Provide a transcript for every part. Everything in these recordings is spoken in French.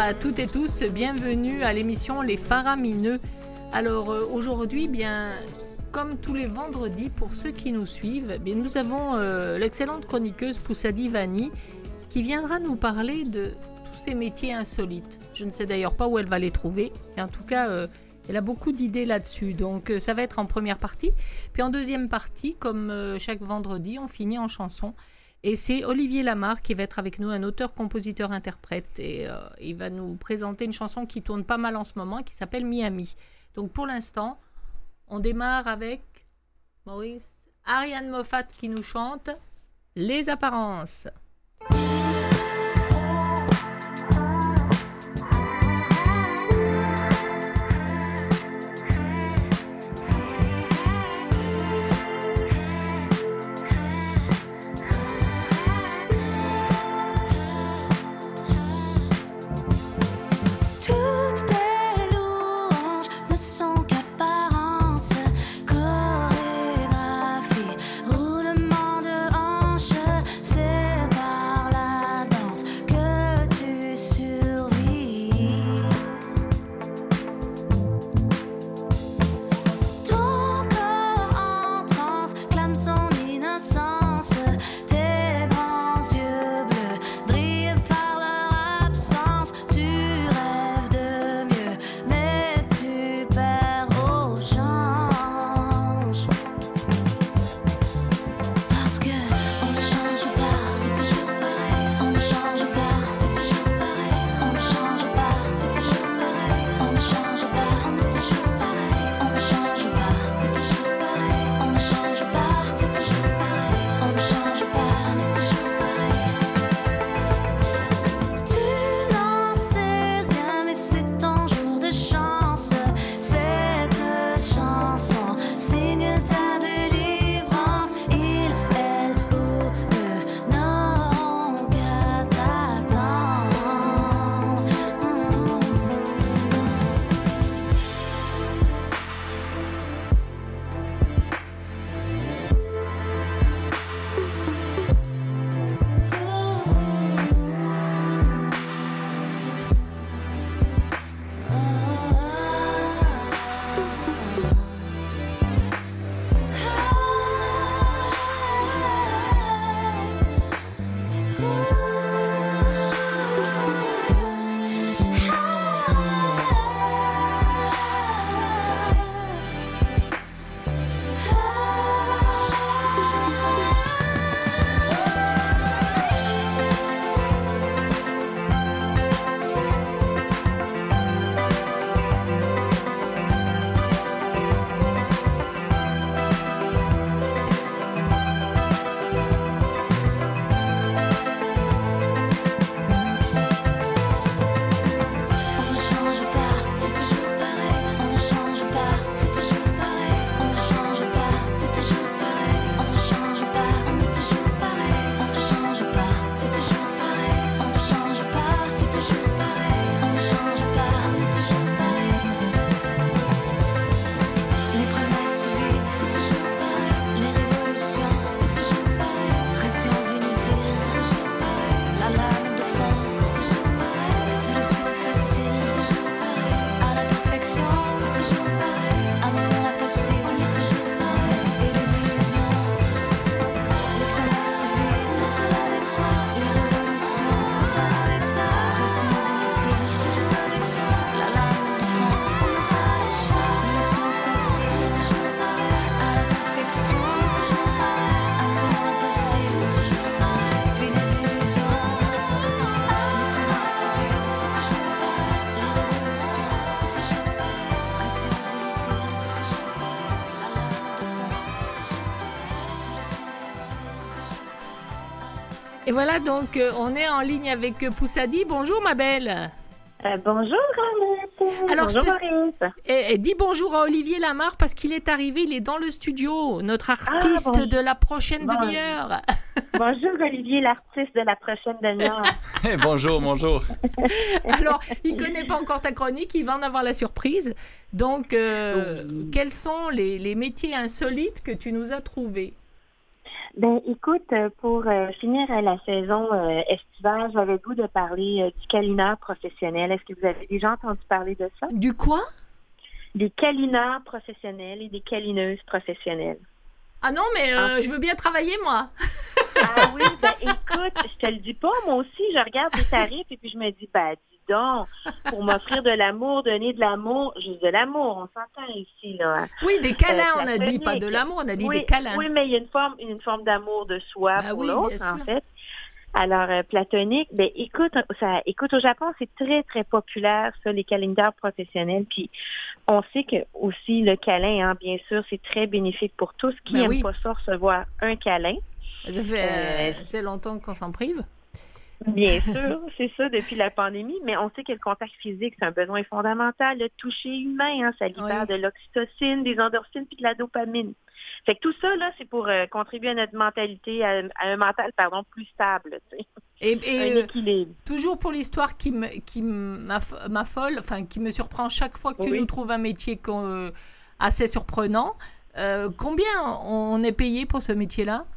à toutes et tous, bienvenue à l'émission Les Faramineux. Alors aujourd'hui, bien, comme tous les vendredis, pour ceux qui nous suivent, bien, nous avons l'excellente chroniqueuse Poussadi Vani qui viendra nous parler de tous ces métiers insolites. Je ne sais d'ailleurs pas où elle va les trouver, et en tout cas, elle a beaucoup d'idées là-dessus. Donc ça va être en première partie. Puis en deuxième partie, comme chaque vendredi, on finit en chanson. Et c'est Olivier Lamarre qui va être avec nous, un auteur, compositeur, interprète. Et il va nous présenter une chanson qui tourne pas mal en ce moment, qui s'appelle Miami. Donc pour l'instant, on démarre avec Maurice, Ariane Moffat qui nous chante Les Apparences. Et voilà, donc on est en ligne avec Poussadi. Bonjour ma belle. Bonjour Annette. Alors, bonjour Maurice. Et dis bonjour à Olivier Lamarre parce qu'il est arrivé, il est dans le studio, notre artiste de la prochaine demi-heure. Bonjour Olivier, l'artiste de la prochaine demi-heure. Bonjour. Alors, il ne connaît pas encore ta chronique, il va en avoir la surprise. Donc, quels sont les métiers insolites que tu nous as trouvés? Ben, écoute, pour finir la saison estivale, j'avais le goût de parler du câlineur professionnel. Est-ce que vous avez déjà entendu parler de ça? Du quoi? Des câlineurs professionnels et des câlineuses professionnelles. Ah non, mais En je veux bien travailler, moi. Ah oui, ben écoute, je te le dis pas, moi aussi, je regarde les tarifs et puis je me dis, ben dis donc, pour m'offrir de l'amour, donner de l'amour, juste de l'amour, on s'entend ici, là. Oui, des câlins, on a dit, pas Platonique. de l'amour, on a dit des Oui, câlins. oui, mais il y a une forme d'amour de soi Bah pour oui, l'autre, bien en sûr. fait. Alors, platonique, ben écoute, au Japon, c'est très, très populaire, ça, les calendars professionnels. Puis, on sait que aussi le câlin, hein, bien sûr, c'est très bénéfique pour tous. Qui Ben n'aime oui, pas ça, recevoir un câlin? ça fait Euh, assez longtemps qu'on s'en prive. Bien sûr, c'est ça depuis la pandémie, mais on sait que le contact physique, c'est un besoin fondamental. Le toucher humain, hein, ça libère Oui. de l'oxytocine, des endorphines puis de la dopamine. Fait que tout ça, là, c'est pour contribuer à notre mentalité, à un mental, pardon, plus stable, tu sais. Et Un équilibre. toujours pour l'histoire qui m'affole, enfin qui me surprend chaque fois que tu nous Oui. trouves un métier assez surprenant. Combien on est payé pour ce métier-là?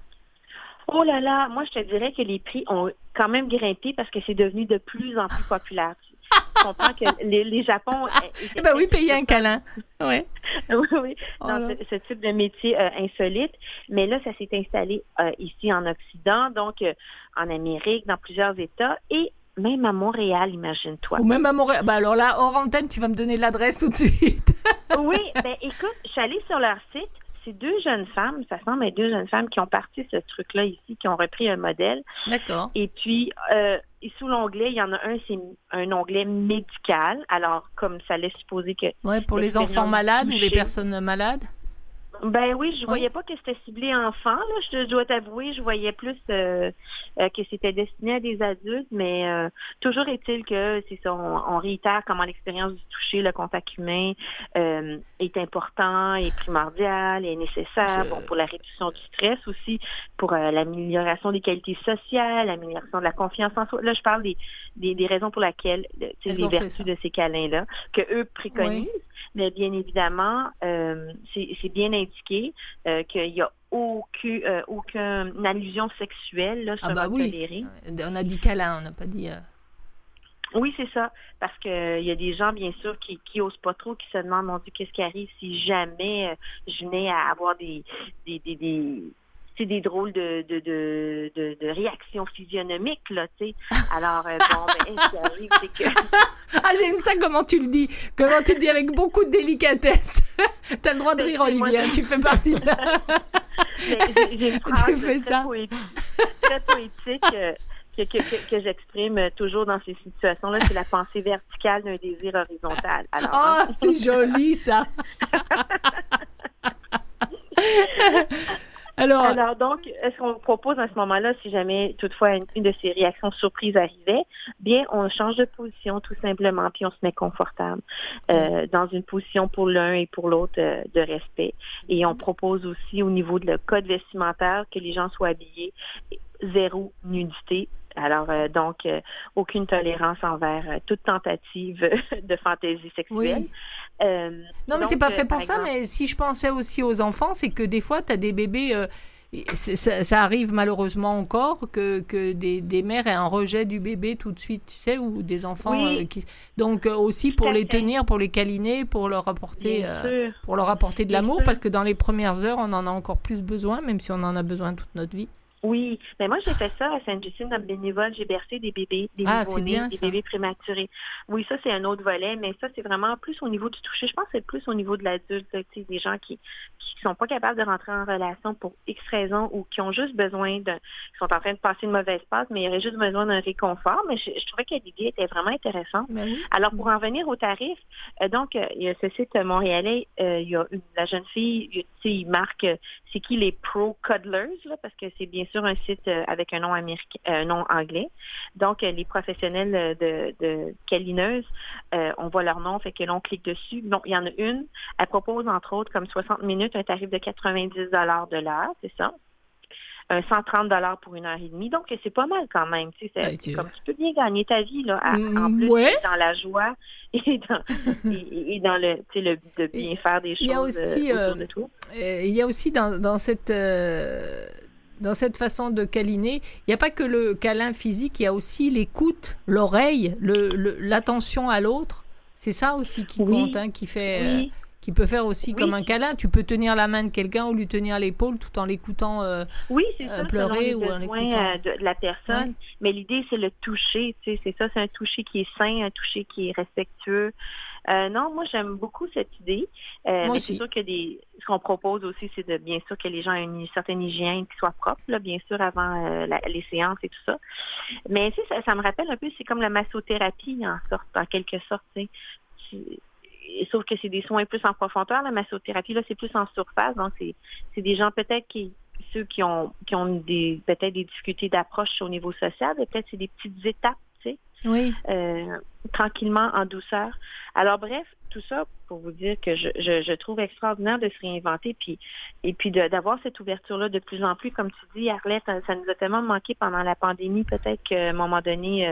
Oh là là, moi, je te dirais que les prix ont quand même grimpé parce que c'est devenu de plus en plus populaire. Tu comprends que les Japon Eh étaient ben très oui, payer un réticents. câlin. Ouais. Oui, oui, Oh dans là. ce type de métier insolite. Mais là, ça s'est installé ici en Occident, donc en Amérique, dans plusieurs États et même à Montréal, imagine-toi. Ou même à Montréal. Bah alors là, hors antenne, tu vas me donner l'adresse tout de suite. Oui, ben écoute, je suis allée sur leur site. C'est deux jeunes femmes, ça semble être deux jeunes femmes qui ont parti ce truc-là ici, qui ont repris un modèle. D'accord. Et puis, et sous l'onglet, il y en a un, c'est un onglet médical. Alors, comme ça laisse supposer que Ouais, pour les enfants l'expérience malades ou les touchée. personnes malades. Ben oui, je Oui. voyais pas que c'était ciblé enfants, là. Je dois t'avouer, je voyais plus que c'était destiné à des adultes, mais toujours est-il que c'est ça, on réitère comment l'expérience du toucher, le contact humain est important, est primordial, est nécessaire, bon, pour la réduction du stress aussi, pour l'amélioration des qualités sociales, l'amélioration de la confiance en soi. Là, je parle des raisons pour lesquelles, tu sais, Elles les ont fait vertus ça. de ces câlins-là, que eux préconisent. Oui. Mais bien évidemment, c'est bien indiqué qu'il n'y a aucune allusion sexuelle là, Ah sera bah oui. tolérée. On a dit câlin, on n'a pas dit. Oui, c'est ça. Parce que il y a des gens, bien sûr, qui osent pas trop, qui se demandent, mon Dieu, qu'est-ce qui arrive si jamais je venais à avoir c'est des drôles de réactions physionomiques, là, tu sais. Alors, bon, ben, ce qui arrive, c'est que... Ah, j'aime ça comment tu le dis. Comment tu le dis avec beaucoup de délicatesse. T'as le droit de rire, Moi, Olivia. Tu fais partie de la... j'ai une phrase Tu fais très ça. très poétique que j'exprime toujours dans ces situations-là. C'est la pensée verticale d'un désir horizontal. Alors, Oh, c'est joli, ça. Alors, donc, ce qu'on propose à ce moment-là, si jamais toutefois une de ces réactions surprises arrivait, bien, on change de position tout simplement, puis on se met confortable dans une position pour l'un et pour l'autre de respect. Et on propose aussi au niveau de le code vestimentaire que les gens soient habillés, zéro nudité. Alors, donc, aucune tolérance envers toute tentative de fantaisie sexuelle. oui. Non, mais c'est pas fait pour par ça, exemple, mais si je pensais aussi aux enfants, c'est que des fois, tu as des bébés, ça arrive malheureusement encore, que des mères aient un rejet du bébé tout de suite, tu sais, ou des enfants oui, Donc, aussi tout pour à les fait. tenir, pour les câliner, pour leur apporter, Bien sûr. de Bien l'amour, sûr. parce que dans les premières heures, on en a encore plus besoin, même si on en a besoin toute notre vie. Oui, mais moi j'ai fait ça à Sainte-Justine comme bénévole. J'ai bercé des bébés, des Ah, c'est nouveau-nés, bien des ça. bébés prématurés. Oui, ça c'est un autre volet, mais ça c'est vraiment plus au niveau du toucher. Je pense que c'est plus au niveau de l'adulte, là, tu sais, des gens qui sont pas capables de rentrer en relation pour X raisons ou qui ont juste besoin qui sont en train de passer une mauvaise passe, mais ils auraient juste besoin d'un réconfort. Mais je trouvais que l'idée était vraiment intéressante. Ben oui. Alors, pour en venir au tarif, donc, il y a ce site montréalais, il y a la jeune fille, tu sais, il marque c'est qui les pro cuddlers, là, parce que c'est bien sûr un site avec un nom américain, un nom anglais. Donc, les professionnels de câlineuses, on voit leur nom, fait que là, on clique dessus. Donc, il y en a une, elle propose, entre autres, comme 60 minutes, un tarif de 90 de l'heure, c'est ça. 130 pour 1 heure et demie. Donc, c'est pas mal quand même. Tu sais, c'est comme tu peux bien gagner ta vie, là, en plus ouais. dans la joie et dans le, tu sais, le de bien faire des choses Il y a aussi, autour de toi. Il y a aussi dans cette... dans cette façon de câliner, il n'y a pas que le câlin physique, il y a aussi l'écoute, l'oreille, l'attention à l'autre. C'est ça aussi qui compte, hein, qui peut faire aussi comme un câlin. Tu peux tenir la main de quelqu'un ou lui tenir l'épaule tout en l'écoutant pleurer ou en l'écoutant. De la personne. Ouais. Mais l'idée, c'est le toucher. Tu sais, c'est ça, c'est un toucher qui est sain, un toucher qui est respectueux. Non, moi, j'aime beaucoup cette idée. Mais c'est sûr que ce qu'on propose aussi, c'est bien sûr que les gens aient une certaine hygiène qui soit propre, là, bien sûr, avant les séances et tout ça. Mais tu sais, ça me rappelle un peu, c'est comme la massothérapie, en quelque sorte. Tu sais. Sauf que c'est des soins plus en profondeur. La massothérapie, là, c'est plus en surface. Donc, c'est des gens peut-être ceux qui ont peut-être des difficultés d'approche au niveau social. Peut-être c'est des petites étapes, tu sais. Oui. Tranquillement, en douceur. Alors, bref, tout ça pour vous dire que je trouve extraordinaire de se réinventer et puis d'avoir cette ouverture-là de plus en plus. Comme tu dis, Arlette, ça nous a tellement manqué pendant la pandémie. Peut-être qu'à un moment donné,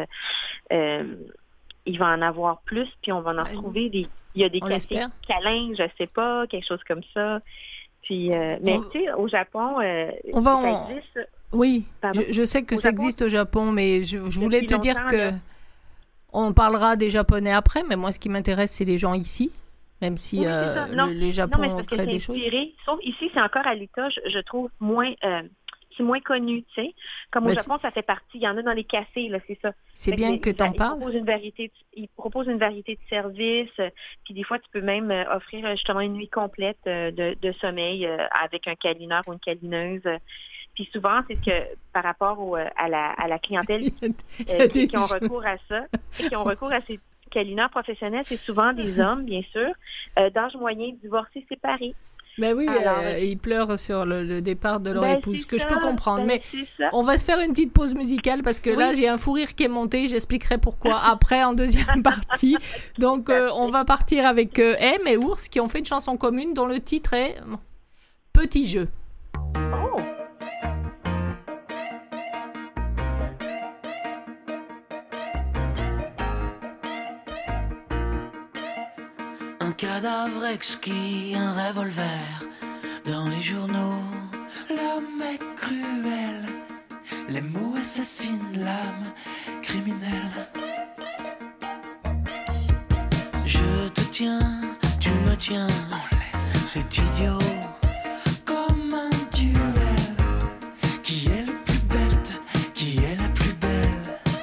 il va en avoir plus, puis on va en retrouver il y a des cafés câlins, je sais pas, quelque chose comme ça. Puis, mais tu sais, au Japon, ça existe. Oui, je sais que ça existe au Japon, mais je voulais te dire que on parlera des Japonais après, mais moi, ce qui m'intéresse, c'est les gens ici, même si les Japon créent des choses. Sauf ici, c'est encore à l'état, je trouve, moins... c'est moins connu, tu sais. Comme au Japon, ça fait partie. Il y en a dans les cafés, là, c'est ça. C'est bien que tu en parles. Ils proposent une variété de services. Puis des fois, tu peux même offrir justement une nuit complète de sommeil avec un câlineur ou une câlineuse. Puis souvent, c'est que par rapport à la clientèle qui ont recours à ça, et qui ont recours à ces câlineurs professionnels, c'est souvent des hommes, bien sûr, d'âge moyen, divorcés, séparés. Ben oui, ils pleurent sur le départ de leur épouse, que je peux comprendre. Mais on va se faire une petite pause musicale parce que là, j'ai un fou rire qui est monté. J'expliquerai pourquoi après en deuxième partie. Donc, on va partir avec M et Ours qui ont fait une chanson commune dont le titre est Petit jeu. Oh! Un cadavre exquis, un revolver dans les journaux. L'homme est cruel, les mots assassinent l'âme criminelle. Je te tiens, tu me tiens, c'est idiot. Comme un duel, qui est le plus bête, qui est la plus belle.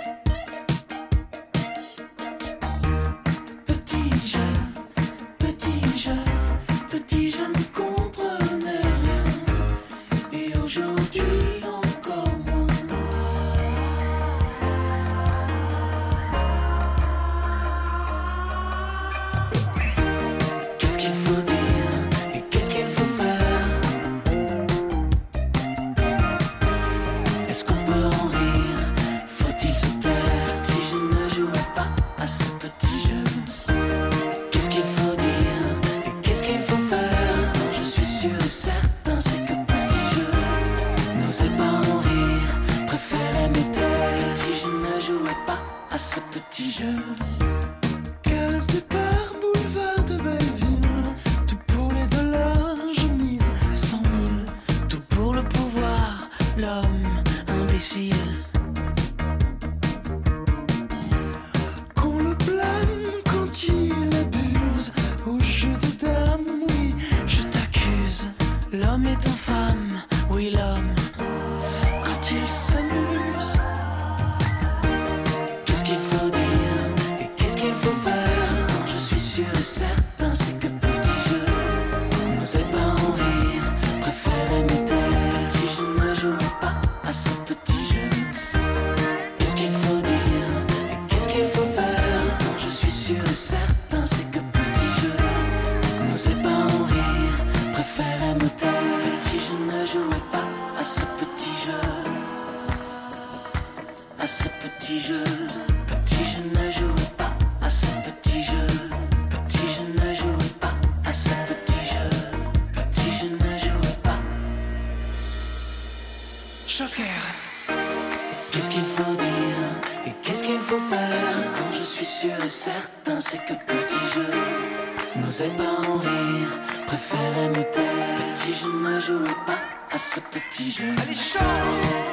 Petit jeu. Petit, je ne comprenais rien, et aujourd'hui encore moins. Qu'est-ce qu'il faut dire et qu'est-ce qu'il faut faire? Est-ce qu'on peut en rire? Faut-il se taire? Petit, je ne jouais pas à ce petit jeu. Qu'est-ce qu'il faut dire? Certain, c'est que petit jeu n'osait pas en rire, préférait mes têtes. Petit, je ne jouais pas à ce petit jeu. Case départ, boulevard de Belleville, tout pour les dollars, je mise 100 000. Tout pour le pouvoir, l'homme imbécile. Qu'on le blâme quand il abuse au jeu de dames, oui, je t'accuse. L'homme est infâme, oui l'homme, quand il s'amuse. Qu'est-ce qu'il faut dire et qu'est-ce qu'il faut faire? Quand je suis sûr et certain, c'est que petit jeu n'osait pas en rire, préférait mes têtes. Si je ne jouais pas à ce petit jeu. Qu'est-ce qu'il faut dire et qu'est-ce qu'il faut faire? Quand je suis sûr et certain, c'est que petit jeu n'osait pas en rire, préférait me taire. Si je ne jouais pas à ce petit jeu, à ce petit jeu. Petit, je ne jouais pas à ce petit jeu. Petit, je ne jouais pas à ce petit jeu. Petit, je ne jouais pas. Joker. Qu'est-ce qu'il faut dire et qu'est-ce qu'il faut faire? Quand je suis sûr et certain, c'est que petit jeu n'osait pas en rire, préférais me taire. Petit, je ne jouais pas à ce petit jeu. Allez, chante!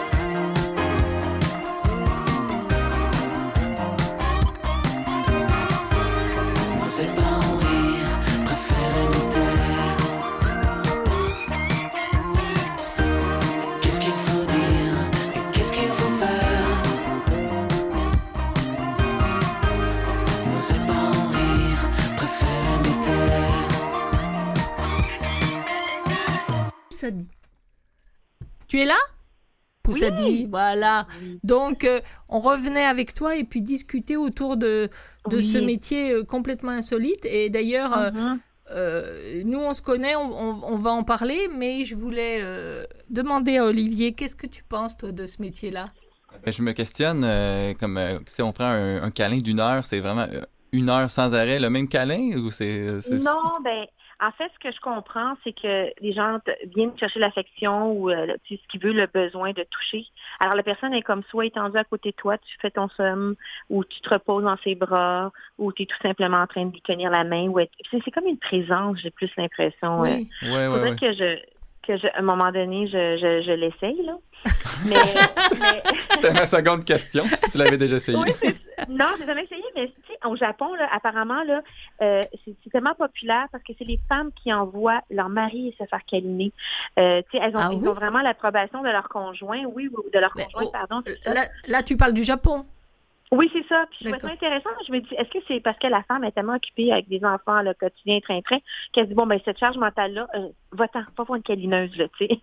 N'osais pas en rire, préférais me taire. Qu'est-ce qu'il faut dire et qu'est-ce qu'il faut faire? N'osais pas en rire, préférais me taire. Poussadi. Tu es là? Poussadi, voilà. Donc, on revenait avec toi et puis discuter autour de ce métier complètement insolite. Et d'ailleurs, nous, on se connaît, on va en parler, mais je voulais demander à Olivier, qu'est-ce que tu penses, toi, de ce métier-là? Ben, je me questionne, comme si on prend un câlin d'1 heure, c'est vraiment 1 heure sans arrêt, le même câlin ou c'est... Non, ben, en fait, ce que je comprends, c'est que les gens viennent chercher l'affection ou ce qu'ils veulent, le besoin de toucher. Alors, la personne est comme soit étendue à côté de toi, tu fais ton somme, ou tu te reposes dans ses bras, ou tu es tout simplement en train de lui tenir la main. C'est comme une présence, j'ai plus l'impression. Oui. Faudrait que à un moment donné, je l'essaye, là. Mais C'était ma seconde question, si tu l'avais déjà essayé. Oui, non, j'ai jamais essayé, mais tu sais, au Japon, là, apparemment, là, c'est tellement populaire parce que c'est les femmes qui envoient leur mari se faire câliner. Tu sais, ils ont vraiment l'approbation de leur conjoint, ou de leur conjoint, pardon. C'est ça. Là, tu parles du Japon. Oui, c'est ça. Puis je trouvais ça intéressant. Je me dis, est-ce que c'est parce que la femme est tellement occupée avec des enfants, le quotidien train-train, qu'elle se dit, bon, ben cette charge mentale-là, va-t'en, pas voir une câlineuse, là, tu sais.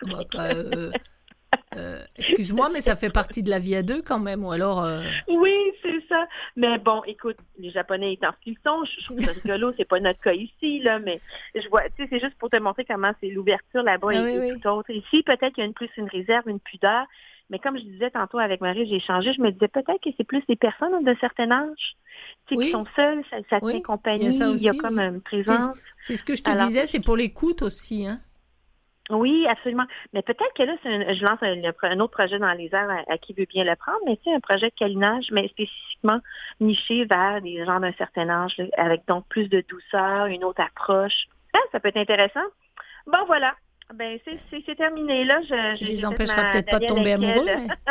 Excuse-moi, mais ça fait partie de la vie à deux quand même, ou alors... Oui, c'est ça. Mais bon, écoute, les Japonais étant ce qu'ils sont, je trouve ça rigolo, c'est pas notre cas ici, là, mais je vois, tu sais, c'est juste pour te montrer comment c'est l'ouverture là-bas et tout autre. Ici, peut-être qu'il y a plus une réserve, une pudeur, mais comme je disais tantôt avec Marie, j'ai échangé, je me disais peut-être que c'est plus les personnes d'un certain âge, tu sais, qui sont seules, ça tient compagnie, il y a comme une présence. C'est ce que je te disais, c'est pour l'écoute aussi, hein. Oui, absolument. Mais peut-être que là, je lance un autre projet dans les airs à qui veut bien le prendre, mais c'est un projet de câlinage, mais spécifiquement niché vers des gens d'un certain âge, là, avec donc plus de douceur, une autre approche. Ça peut être intéressant. Bon, voilà. Ben, c'est terminé, là. Je les empêchera peut-être pas de tomber amoureux,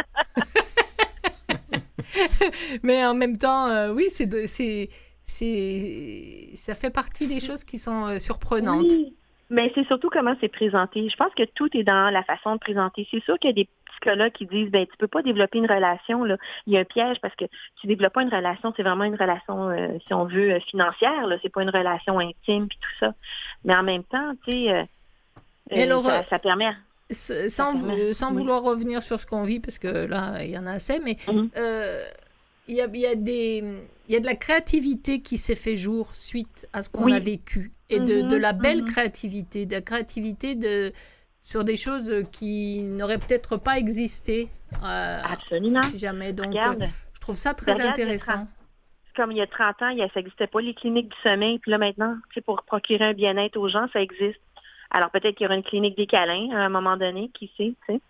mais en même temps, oui, ça fait partie des choses qui sont surprenantes. Oui. Mais c'est surtout comment c'est présenté. Je pense que tout est dans la façon de présenter. C'est sûr qu'il y a des psychologues qui disent, ben tu peux pas développer une relation, là. Il y a un piège parce que tu développes pas une relation, c'est vraiment une relation, si on veut, financière, là. C'est pas une relation intime puis tout ça. Mais en même temps, tu sais, ça permet. Sans vouloir revenir sur ce qu'on vit, parce que là, il y en a assez, mais il y a de la créativité qui s'est fait jour suite à ce qu'on a vécu. Et de la belle créativité, de la créativité sur des choses qui n'auraient peut-être pas existé. Absolument. Si jamais. Donc, je trouve ça très intéressant. Comme il y a 30 ans, ça n'existait pas les cliniques du sommeil. Puis là, maintenant, pour procurer un bien-être aux gens, ça existe. Alors, peut-être qu'il y aura une clinique des câlins à un moment donné, qui sait, tu sais.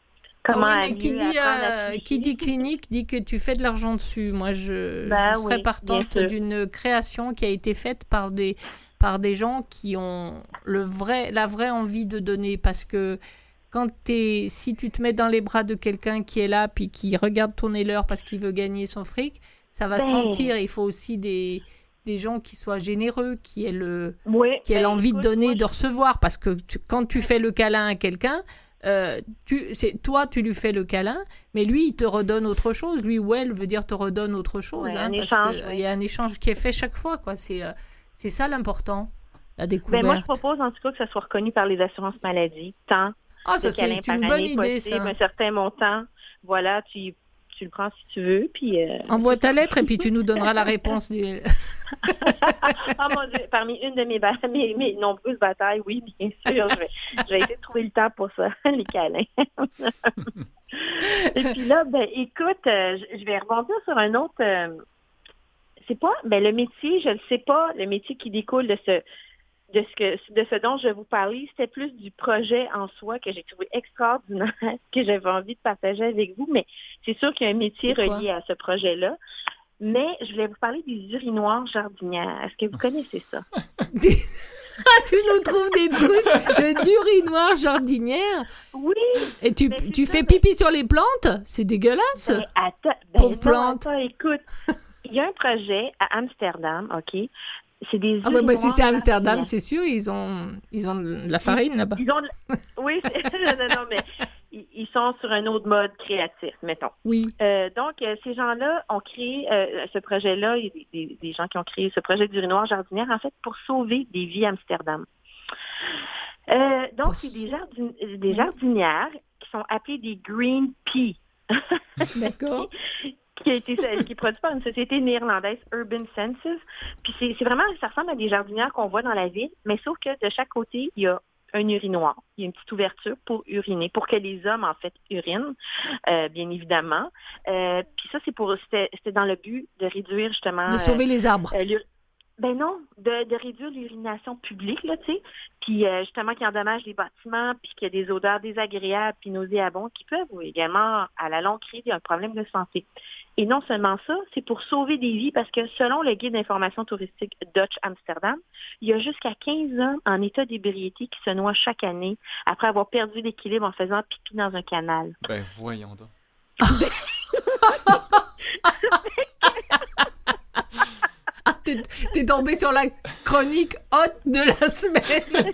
Qui dit clinique dit que tu fais de l'argent dessus. Moi, je serais partante d'une création qui a été faite par des gens qui ont la vraie envie de donner, parce que si tu te mets dans les bras de quelqu'un qui est là puis qui regarde tourner l'heure parce qu'il veut gagner son fric, ça va sentir. Il faut aussi des gens qui soient généreux, qui aient l'envie de donner, de recevoir, parce que quand tu fais le câlin à quelqu'un, tu lui fais le câlin, mais lui il te redonne autre chose, lui ou elle veut dire te redonne autre chose, parce qu'il y a un échange qui est fait chaque fois, quoi. C'est ça l'important, la découverte. Moi je propose en tout cas que ça soit reconnu par les assurances maladie, tant de câlins par année possible, un certain montant, voilà, tu le prends si tu veux, puis... Envoie ta lettre et puis tu nous donneras la réponse du... Oh mon Dieu, parmi une de mes nombreuses batailles, oui, bien sûr, je vais essayer de trouver le temps pour ça, les câlins. Et puis là, écoute, je vais rebondir sur un autre... c'est pas... le métier, je le sais pas, le métier qui découle de ce dont je vais vous parler, c'était plus du projet en soi que j'ai trouvé extraordinaire, que j'avais envie de partager avec vous, mais c'est sûr qu'il y a un métier relié à ce projet-là. Mais je voulais vous parler des urinoirs jardinières. Est-ce que vous connaissez ça? Tu nous trouves des trucs d'urinoir jardinière. Oui. Et tu, Mais c'est tu ça, fais mais- pipi sur les plantes? C'est dégueulasse. Ben, attends, Pauvre non, plante. attends, écoute. Il y a un projet à Amsterdam, OK? C'est des Ah ouais, bah, si urinoirs c'est Amsterdam, jardinières. c'est sûr, ils ont de la farine là-bas. Ils ont... Oui, non, mais ils sont sur un autre mode créatif, mettons. Oui. Donc, ces gens-là ont créé ce projet-là, il y a des gens qui ont créé ce projet d'urinoir jardinière, en fait, pour sauver des vies à Amsterdam. Donc, c'est des jardinières qui sont appelées des Green Pea. D'accord. qui est produit par une société néerlandaise, Urban Senses. Puis c'est vraiment, ça ressemble à des jardinières qu'on voit dans la ville, mais sauf que de chaque côté, il y a un urinoir. Il y a une petite ouverture pour uriner, pour que les hommes, en fait, urinent, bien évidemment. Puis ça, c'était dans le but de réduire, justement... De sauver les arbres. Ben non, de réduire l'urination publique, là, tu sais, puis justement qui endommage les bâtiments, puis qu'il y a des odeurs désagréables puis nauséabondes qui peuvent également, à la longue, créer un problème de santé. Et non seulement ça, c'est pour sauver des vies, parce que selon le guide d'information touristique Dutch Amsterdam, il y a jusqu'à 15 hommes en état d'ébriété qui se noient chaque année après avoir perdu l'équilibre en faisant pipi dans un canal. Ben, voyons donc. Ah, t'es tombé sur la chronique haute de la semaine.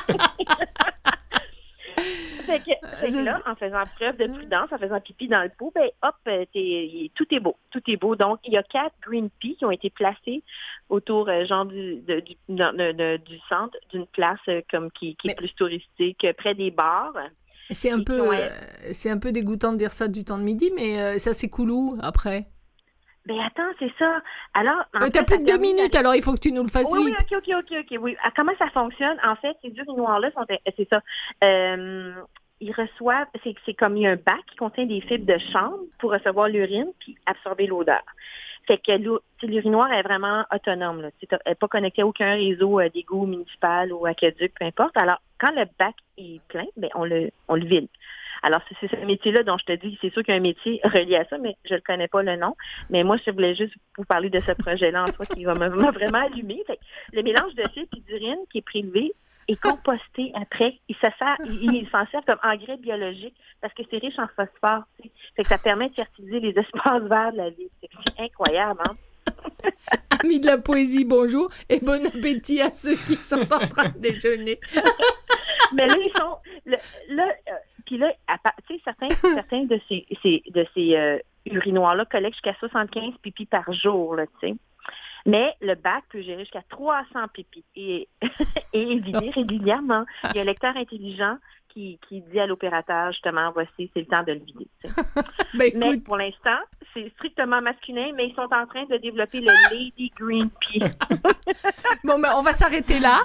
Fait que là, en faisant preuve de prudence, en faisant pipi dans le pot, ben hop, tout est beau. Tout est beau. Donc, il y a 4 Green Pea qui ont été placés autour genre du centre d'une place comme qui est plus touristique, près des bars. C'est un peu dégoûtant de dire ça du temps de midi, mais ça c'est cool où après? Ben attends, c'est ça. Alors, t'as plus de 2 minutes, alors il faut que tu nous le fasses oui, vite. Oui, ok. Oui. Comment ça fonctionne? En fait, ces urinoirs-là c'est ça. Ils reçoivent, c'est comme il y a un bac qui contient des fibres de chanvre pour recevoir l'urine puis absorber l'odeur. Fait que l'urinoir est vraiment autonome. Là. Elle n'est pas connecté à aucun réseau d'égout municipal ou aqueduc, peu importe. Alors, quand le bac est plein, ben on le vide. Alors, c'est ce métier-là dont je te dis, c'est sûr qu'il y a un métier relié à ça, mais je ne connais pas le nom. Mais moi, je voulais juste vous parler de ce projet-là en soi qui m'a vraiment allumé. Fait que le mélange de fibres et d'urine qui est prélevé est composté après. Il s'en sert comme engrais biologique parce que c'est riche en phosphore. Tu sais. Fait que ça permet de fertiliser les espaces verts de la ville. C'est incroyable, hein? Amis de la poésie, bonjour et bon appétit à ceux qui sont en train de déjeuner. Mais là, ils sont... Puis là, tu sais, certains de ces urinoirs-là collectent jusqu'à 75 pipis par jour, là, tu sais. Mais le bac peut gérer jusqu'à 300 pipis et vider régulièrement. Il y a un lecteur intelligent qui dit à l'opérateur, justement, voici, c'est le temps de le vider. Tu sais. Ben, Mais écoute, pour l'instant, c'est strictement masculin, mais ils sont en train de développer le Lady Green Pea. bon, ben, on va s'arrêter là.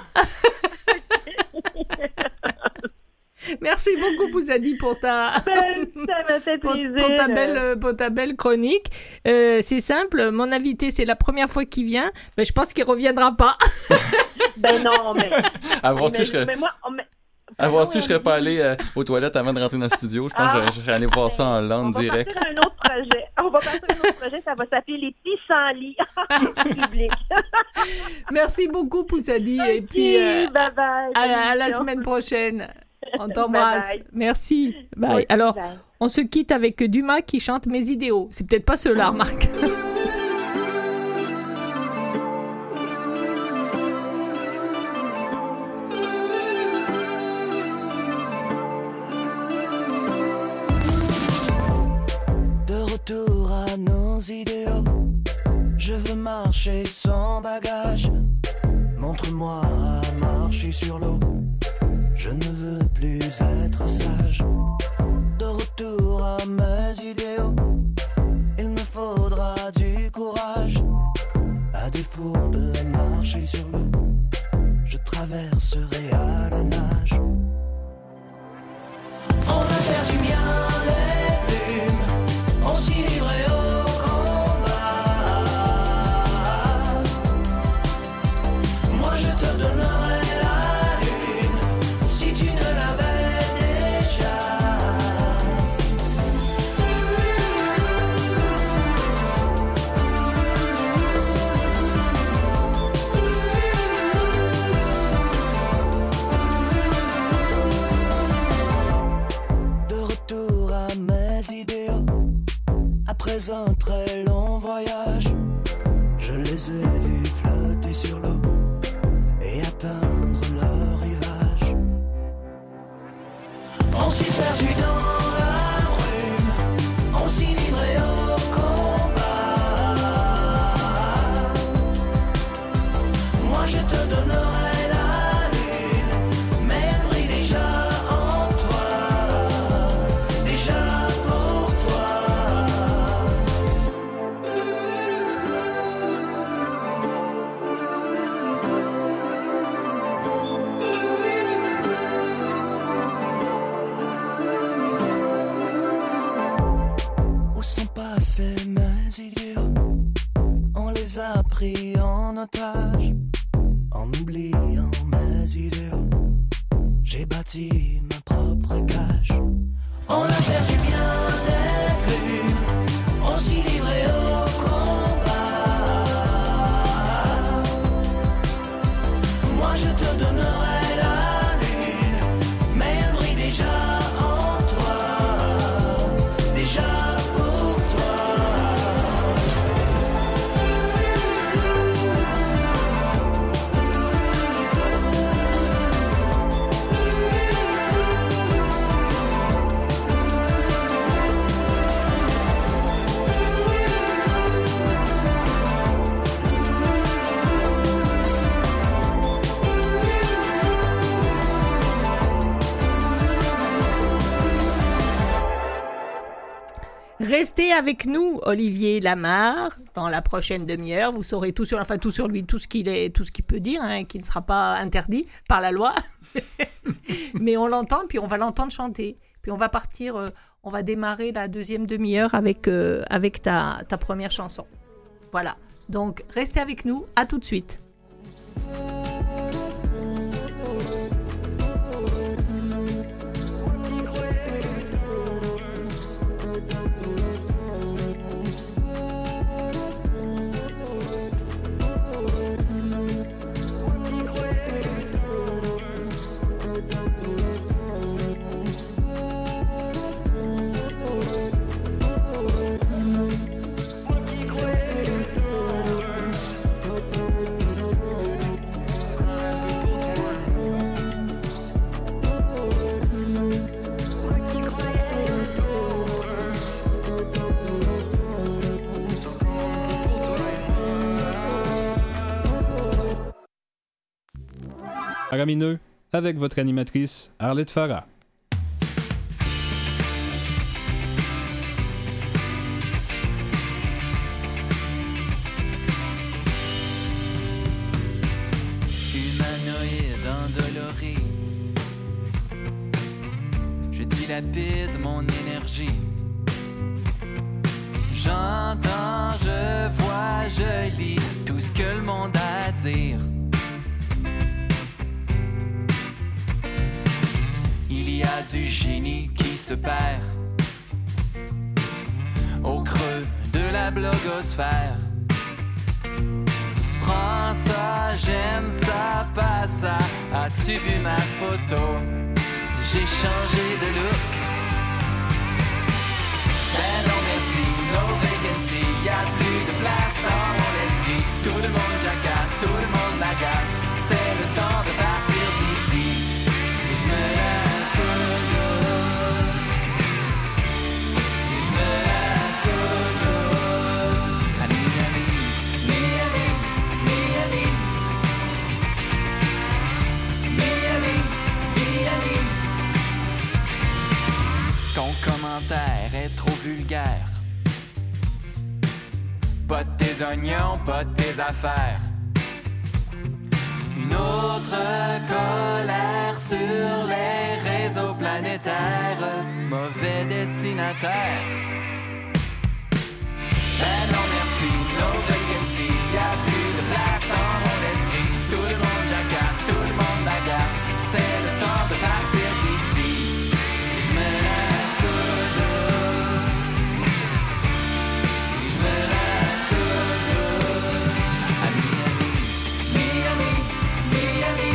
Merci beaucoup, Poussadi, pour ta... Ça m'a fait plaisir. pour ta belle chronique. C'est simple, mon invité, c'est la première fois qu'il vient. Ben, je pense qu'il ne reviendra pas. Ben non, mais... Avoir su, je serais... mais moi, je serais pas allé aux toilettes avant de rentrer dans le studio. Je pense que je serais allé voir ça en land direct. On va partir un autre projet. Ça va s'appeler les pissenlits publics. Merci beaucoup, Poussadi. Et puis, bye-bye. à la semaine prochaine. On t'embrasse. Bye bye. Merci. Bye. Oui, Alors, bye. on se quitte avec Dumas qui chante Mes idéaux. C'est peut-être pas ceux-là, remarque. De retour à nos idéaux, je veux marcher sans bagage. Montre-moi à marcher sur l'eau. Je ne veux plus être sage. De retour à mes idéaux, il me faudra du courage. À défaut de marcher sur l'eau, je traverserai à la nage. On a perdu bien les plumes, on s'y livrait au combat. Moi je te donnerai la lune si tu ne l'avais déjà. s'est perdu dans la brume, on s'y livrait au combat. Moi je te donnerai la lune, mais elle brille déjà en toi, déjà pour toi. Où sont passés mes idiots? On les a pris en otage. En oubliant mes idéaux, j'ai bâti ma propre cage. On a perdu bien des plumes, on s'y livrait au combat. Moi je te donnerai la lune, mais elle brille déjà en toi, déjà pour toi. Restez avec nous, Olivier Lamarre, dans la prochaine demi-heure. Vous saurez tout sur lui, tout ce qu'il peut dire, hein, qui ne sera pas interdit par la loi. Mais on l'entend, puis on va l'entendre chanter. Puis on va partir, on va démarrer la deuxième demi-heure avec ta première chanson. Voilà. Donc, restez avec nous. À tout de suite. Faramineux, avec votre animatrice Arlette Farah. Humanoïde endolori, je dilapide mon énergie. J'entends, je vois, je lis tout ce que le monde a à dire. Il y a du génie qui se perd au creux de la blogosphère. Prends ça, j'aime ça, pas ça. As-tu vu ma photo? J'ai changé de look. Ben non merci, no vacancy. Y'a plus de place dans mon esprit. Tout le monde jacasse, tout le monde m'agace. C'est le temps de partir d'ici. Et je me lève. Ton commentaire est trop vulgaire. Pas de tes oignons, pas de tes affaires. Une autre colère sur les réseaux planétaires. Mauvais destinataire. Ben non merci, no vacancy. Y'a plus de place dans mon esprit. Tout le monde jacasse, tout le monde m'agace. C'est le temps de partir d'ici. Et je me lève tout douce. Et je me lève tout douce. À Miami, Miami, Miami.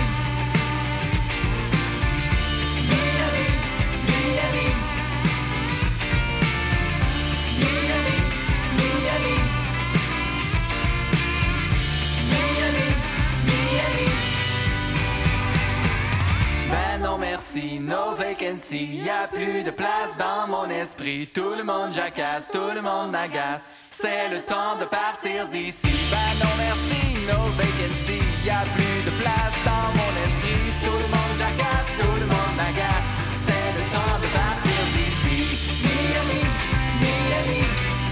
Miami, Miami. merci, no vacancy. Y a plus de place dans mon esprit. Tout le monde jacasse, tout le monde m'agace. C'est le temps de partir d'ici. Ben non merci, no vacancy. Y a plus de place dans mon esprit. Tout le monde jacasse, tout le monde m'agace. C'est le temps de partir d'ici. Miami, Miami.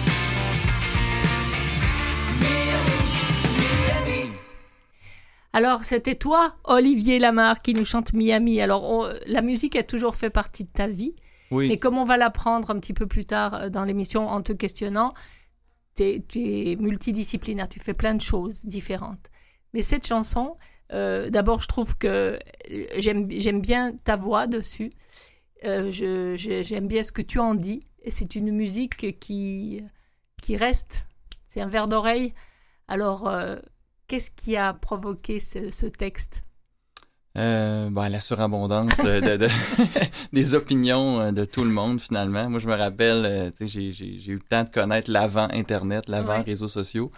Miami, Miami. Alors, c'était toi, Olivier Lamarre, qui nous chante Miami. Alors, la musique a toujours fait partie de ta vie. Oui. Mais comme on va l'apprendre un petit peu plus tard dans l'émission en te questionnant, tu es multidisciplinaire, tu fais plein de choses différentes. Mais cette chanson, d'abord, je trouve que j'aime bien ta voix dessus. J'aime bien ce que tu en dis. Et c'est une musique qui reste. C'est un verre d'oreille. Alors, qu'est-ce qui a provoqué ce texte? La surabondance des opinions de tout le monde, finalement. Moi, je me rappelle, j'ai eu le temps de connaître l'avant Internet, l'avant réseaux sociaux.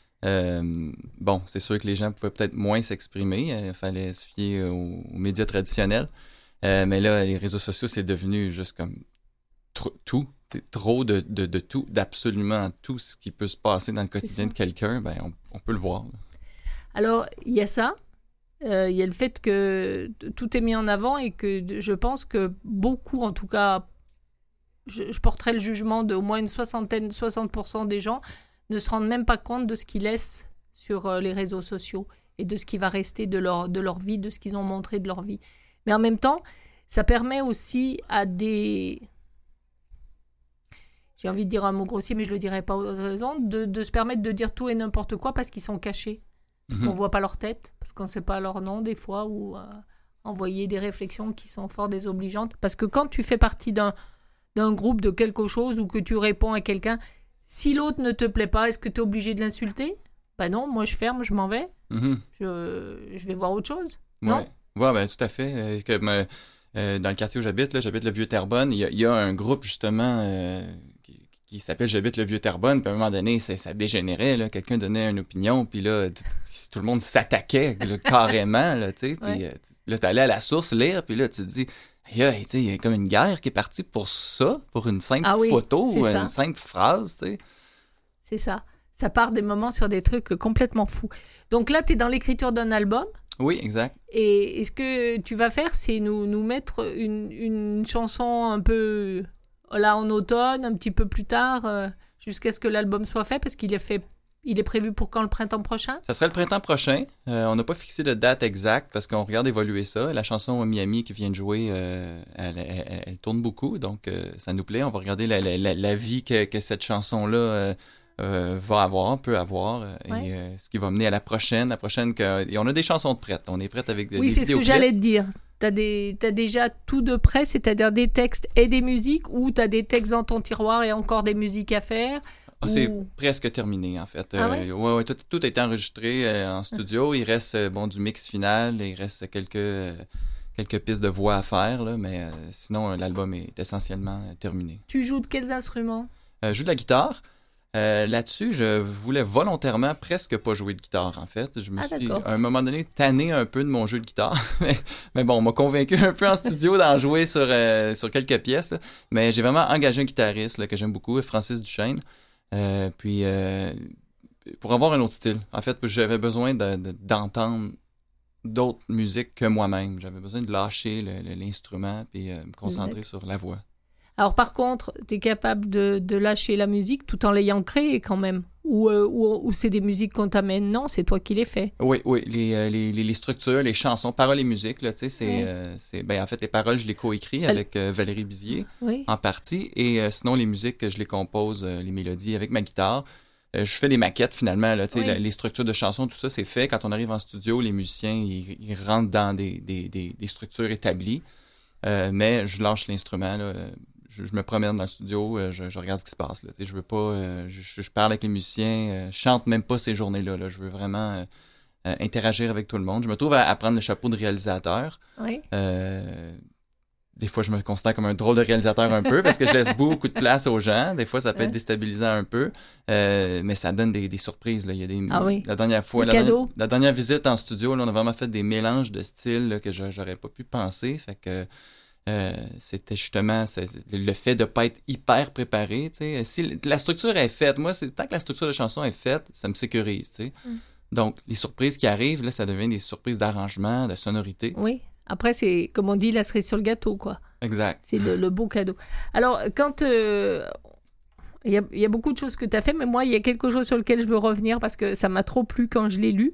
C'est sûr que les gens pouvaient peut-être moins s'exprimer. Il fallait se fier aux médias traditionnels. Mais là, les réseaux sociaux, c'est devenu juste comme tout. Trop de tout, d'absolument tout ce qui peut se passer dans le quotidien de quelqu'un, on peut le voir. Alors, il y a ça. Il y a le fait que tout est mis en avant et que je pense que beaucoup, en tout cas, je porterai le jugement d'au moins une 60% des gens ne se rendent même pas compte de ce qu'ils laissent sur les réseaux sociaux et de ce qui va rester de leur vie, de ce qu'ils ont montré de leur vie. Mais en même temps, ça permet aussi à des... J'ai envie de dire un mot grossier, mais je ne le dirai pas aux raisons, de se permettre de dire tout et n'importe quoi parce qu'ils sont cachés. Parce qu'on ne voit pas leur tête, parce qu'on ne sait pas leur nom des fois, ou envoyer des réflexions qui sont fort désobligeantes. Parce que quand tu fais partie d'un groupe de quelque chose ou que tu réponds à quelqu'un, si l'autre ne te plaît pas, est-ce que tu es obligé de l'insulter? Ben non, moi je ferme, je m'en vais. Je vais voir autre chose. Non? Oui, tout à fait. Dans le quartier où j'habite le Vieux-Terrebonne, il y a un groupe justement... qui s'appelle J'habite le Vieux-Terrebonne, puis à un moment donné, ça dégénérait, là. Quelqu'un donnait une opinion, puis là, tout le monde s'attaquait là, carrément, là, tu sais, puis là, t'allais à la source lire, puis là, tu te dis, il y a comme une guerre qui est partie pour ça, pour une simple photo, ou une simple phrase, tu sais. C'est ça. Ça part des moments sur des trucs complètement fous. Donc là, t'es dans l'écriture d'un album. Oui, exact. Et ce que tu vas faire, c'est nous mettre une chanson un peu... Là, en automne, un petit peu plus tard, jusqu'à ce que l'album soit fait, parce qu'il est prévu pour quand, le printemps prochain? Ça serait le printemps prochain. On n'a pas fixé de date exacte, parce qu'on regarde évoluer ça. La chanson Miami qui vient de jouer, elle tourne beaucoup, donc ça nous plaît. On va regarder la vie que cette chanson-là peut avoir, et ce qui va mener à la prochaine. Et on a des chansons de prêtes. On est prête avec des vidéoclips. Oui, c'est ce que j'allais te dire. T'as déjà tout de prêt, c'est-à-dire des textes et des musiques, ou t'as des textes dans ton tiroir et encore des musiques à faire? C'est presque terminé, en fait. Tout a été enregistré en studio. Il reste du mix final, il reste quelques pistes de voix à faire, là, mais sinon, l'album est essentiellement terminé. Tu joues de quels instruments? Je joue de la guitare. Là-dessus, je voulais volontairement presque pas jouer de guitare, en fait. Je me suis, à un moment donné, tanné un peu de mon jeu de guitare. mais bon, on m'a convaincu un peu en studio d'en jouer sur quelques pièces. Là. Mais j'ai vraiment engagé un guitariste là, que j'aime beaucoup, Francis Duchesne. Pour avoir un autre style. En fait, j'avais besoin d'entendre d'autres musiques que moi-même. J'avais besoin de lâcher l'instrument et me concentrer sur la voix. Alors par contre, tu es capable de lâcher la musique tout en l'ayant créée quand même? Ou c'est des musiques qu'on t'amène? Non, c'est toi qui les fais. Oui. Les structures, les chansons, paroles et musique, là, tu sais, en fait, les paroles, je les coécris avec Valérie Bizier, en partie. Et sinon, les musiques, je les compose, les mélodies, avec ma guitare. Je fais des maquettes, finalement, là, tu sais, les structures de chansons, tout ça, c'est fait. Quand on arrive en studio, les musiciens, ils rentrent dans des structures établies. Mais je lâche l'instrument, là. Je me promène dans le studio, je regarde ce qui se passe. Là. Je veux pas, je parle avec les musiciens, je chante même pas ces journées-là. Là. Je veux vraiment interagir avec tout le monde. Je me trouve à prendre le chapeau de réalisateur. des fois, je me considère comme un drôle de réalisateur un peu parce que je laisse beaucoup de place aux gens. Des fois, ça peut être déstabilisant un peu, mais ça donne des surprises. Là. Il y a des, la dernière fois, la dernière visite en studio, là, on a vraiment fait des mélanges de styles là, que j'aurais pas pu penser. Fait que c'était justement le fait de ne pas être hyper préparé. Si la structure est faite, moi, tant que la structure de chanson est faite, ça me sécurise. Donc, les surprises qui arrivent, là, ça devient des surprises d'arrangement, de sonorité. Oui. Après, c'est, comme on dit, la cerise sur le gâteau, quoi. Exact. C'est le beau cadeau. Alors, quand... il y a beaucoup de choses que tu as fait, mais moi, il y a quelque chose sur lequel je veux revenir parce que ça m'a trop plu quand je l'ai lu.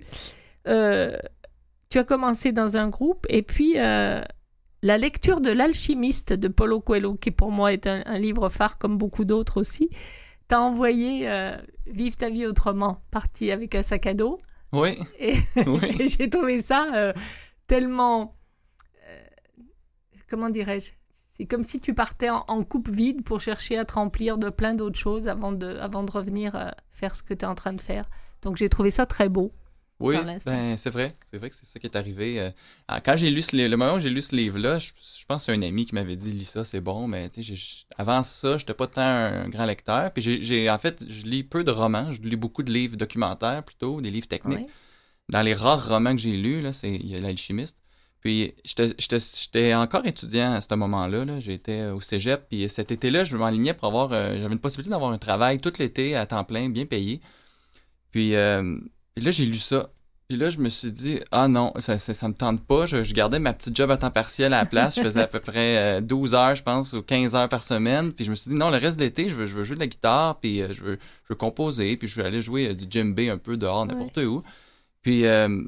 Tu as commencé dans un groupe et puis la lecture de L'Alchimiste de Paulo Coelho, qui pour moi est un livre phare comme beaucoup d'autres aussi, t'as envoyé Vive ta vie autrement, parti avec un sac à dos. Oui. Et, oui. Et j'ai trouvé ça tellement... comment dirais-je? C'est comme si tu partais en coupe vide pour chercher à te remplir de plein d'autres choses avant de revenir faire ce que tu es en train de faire. Donc, j'ai trouvé ça très beau. Oui, ben, c'est vrai. C'est vrai que c'est ça qui est arrivé. Quand j'ai lu le moment où j'ai lu ce livre-là, je pense que c'est un ami qui m'avait dit « Lis ça, c'est bon », mais avant ça, je n'étais pas tant un grand lecteur. Puis en fait, je lis peu de romans. Je lis beaucoup de livres documentaires plutôt, des livres techniques. Oui. Dans les rares romans que j'ai lus, là, il y a L'Alchimiste. Puis, j'étais encore étudiant à ce moment-là. Là. J'étais au cégep. Puis, cet été-là, je m'enlignais pour avoir... j'avais une possibilité d'avoir un travail tout l'été à temps plein, bien payé. Puis là, j'ai lu ça. Puis là, je me suis dit, ah non, ça me tente pas. Je gardais ma petite job à temps partiel à la place. Je faisais à peu près 12 heures, je pense, ou 15 heures par semaine. Puis, je me suis dit, non, le reste de l'été, je veux jouer de la guitare. Puis, je veux composer. Puis, je veux aller jouer du djembé un peu dehors, n'importe où. Puis...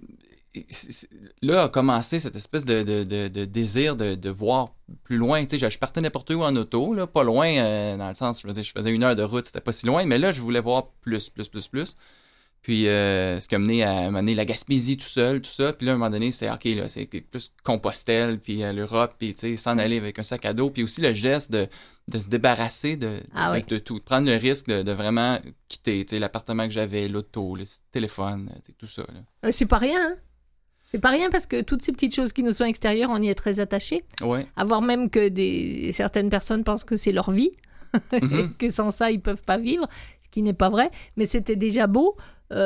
là a commencé cette espèce de désir de voir plus loin. Tu sais, je partais n'importe où en auto, là, pas loin, dans le sens, je faisais 1 heure de route, c'était pas si loin, mais là, je voulais voir plus. Puis, ce qui a mené à la Gaspésie tout seul, tout ça. Puis là, à un moment donné, c'est OK, là, c'est plus Compostelle, puis l'Europe, puis tu sais, s'en aller avec un sac à dos. Puis aussi le geste de se débarrasser de tout, de prendre le risque de vraiment quitter, tu sais, l'appartement que j'avais, l'auto, le téléphone, tout ça. Là. C'est pas rien, hein? C'est pas rien parce que toutes ces petites choses qui nous sont extérieures, on y est très attaché. Ouais. À voir même que certaines personnes pensent que c'est leur vie, que sans ça, ils peuvent pas vivre, ce qui n'est pas vrai. Mais c'était déjà beau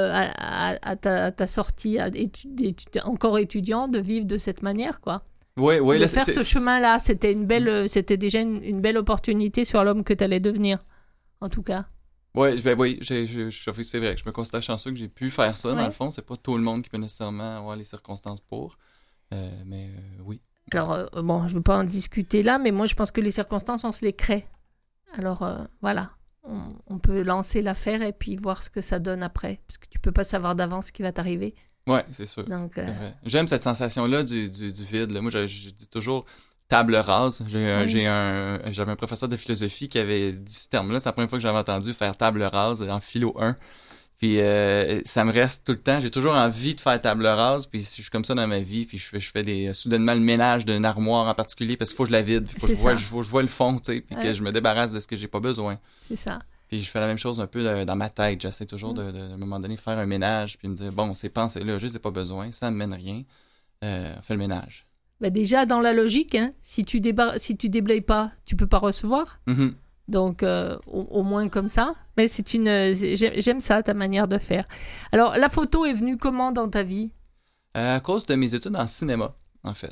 à ta sortie encore étudiant de vivre de cette manière, quoi. Ouais, de faire ce chemin-là, c'était déjà une belle opportunité sur l'homme que tu allais devenir, en tout cas. Oui, c'est vrai que je me considère chanceux que j'ai pu faire ça, dans le fond. C'est pas tout le monde qui peut nécessairement avoir les circonstances pour. Mais oui. Alors, bon, je ne veux pas en discuter là, mais moi, je pense que les circonstances, on se les crée. Alors, voilà. On peut lancer l'affaire et puis voir ce que ça donne après. Parce que tu peux pas savoir d'avance ce qui va t'arriver. Oui, c'est sûr. Donc, c'est vrai. J'aime cette sensation-là du vide. Là. Moi, je dis toujours... table rase. J'avais un professeur de philosophie qui avait dit ce terme-là. C'est la première fois que j'avais entendu faire table rase en philo 1. Puis ça me reste tout le temps. J'ai toujours envie de faire table rase. Puis je suis comme ça dans ma vie. Puis je fais soudainement le ménage d'une armoire en particulier parce qu'il faut que je la vide. Il faut que je vois le fond, tu sais. Puis que je me débarrasse de ce que j'ai pas besoin. C'est ça. Puis je fais la même chose un peu dans ma tête. J'essaie toujours à un moment donné de faire un ménage. Puis me dire, bon, ces pensées-là, je les ai pas besoin. Ça ne mène rien. On fait le ménage. Ben déjà, dans la logique, hein, si tu déblayes pas, tu peux pas recevoir. Mm-hmm. Donc, au moins comme ça. Mais j'aime ça, ta manière de faire. Alors, la photo est venue comment dans ta vie? À cause de mes études en cinéma, en fait.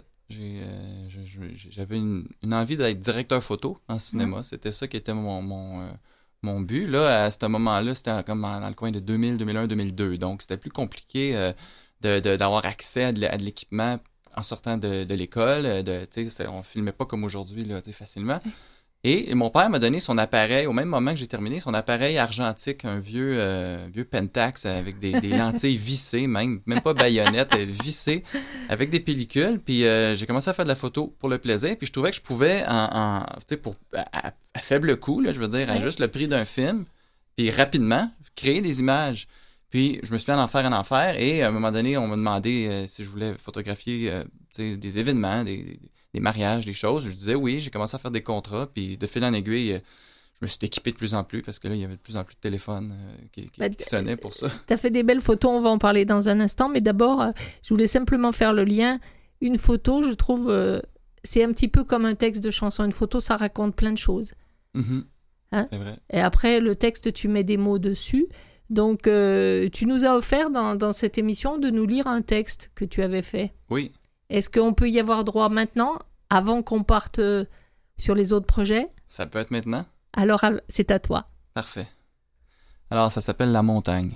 J'avais une envie d'être directeur photo en cinéma. C'était ça qui était mon but. Là, à ce moment-là, c'était comme dans le coin de 2000, 2001, 2002. Donc, c'était plus compliqué d'avoir accès à de l'équipement en sortant de l'école. On filmait pas comme aujourd'hui là, facilement. Et mon père m'a donné son appareil, au même moment que j'ai terminé, son appareil argentique, un vieux Pentax avec des lentilles vissées, même pas baïonnettes, vissées, avec des pellicules. Puis j'ai commencé à faire de la photo pour le plaisir. Puis je trouvais que je pouvais, à faible coût, là, je veux dire, à juste le prix d'un film, puis rapidement, créer des images. Puis, je me suis mis à en faire, et à un moment donné, on m'a demandé si je voulais photographier des événements, des mariages, des choses. Je disais oui, j'ai commencé à faire des contrats, puis de fil en aiguille, je me suis équipé de plus en plus, parce que là, il y avait de plus en plus de téléphones qui sonnaient pour ça. Tu as fait des belles photos, on va en parler dans un instant, mais d'abord, je voulais simplement faire le lien. Une photo, je trouve, c'est un petit peu comme un texte de chanson. Une photo, ça raconte plein de choses. Mhm. Hein? C'est vrai. Et après, le texte, tu mets des mots dessus. Donc, tu nous as offert dans cette émission de nous lire un texte que tu avais fait. Oui. Est-ce qu'on peut y avoir droit maintenant, avant qu'on parte sur les autres projets? Ça peut être maintenant? Alors, c'est à toi. Parfait. Alors, ça s'appelle La montagne.